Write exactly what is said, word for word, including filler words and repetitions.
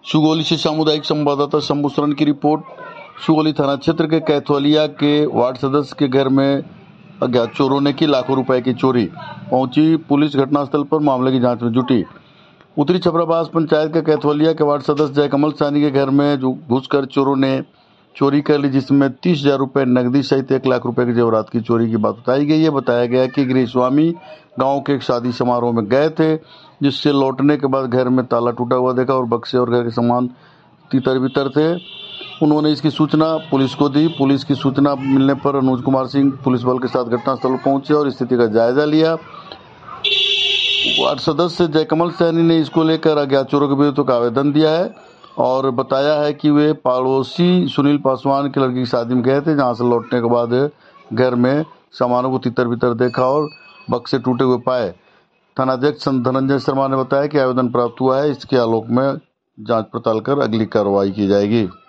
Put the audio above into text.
सुगौली से सामुदायिक संवाददाता शंभू शरण की रिपोर्ट। सुगौली थाना क्षेत्र के कैथोलिया के वार्ड सदस्य के घर में अज्ञात चोरों ने की लाखों रुपए की चोरी। पहुंची पुलिस घटनास्थल पर मामले की जांच में जुटी। उत्तरी छपराबास पंचायत के कैथोलिया के वार्ड सदस्य जयकमल सानी के घर में घुसकर चोरों ने चोरी कर ली, जिसमें तीस हजार रुपए नकदी सहित एक लाख रुपए के जेवरात की चोरी की बात बताई गई है। बताया गया कि गृह स्वामी गांव के एक शादी समारोह में गए थे, जिससे लौटने के बाद घर में ताला टूटा हुआ देखा और बक्से और घर के सामान तितर बितर थे। उन्होंने इसकी सूचना पुलिस को दी। पुलिस की सूचना मिलने पर अनुज कुमार सिंह पुलिस बल के साथ घटनास्थल पर पहुंचे और स्थिति का जायजा लिया। वार्ड सदस्य जयकमल सैनी ने इसको लेकर अज्ञात चोरों के विरुद्ध का आवेदन दिया है और बताया है कि वे पड़ोसी सुनील पासवान की लड़की की शादी में गए थे, जहां से लौटने के बाद घर में सामानों को तितर बितर देखा और बक्से टूटे हुए पाए। थानाध्यक्ष धनंजय शर्मा ने बताया कि आवेदन प्राप्त हुआ है, इसके आलोक में जांच पड़ताल कर अगली कार्रवाई की जाएगी।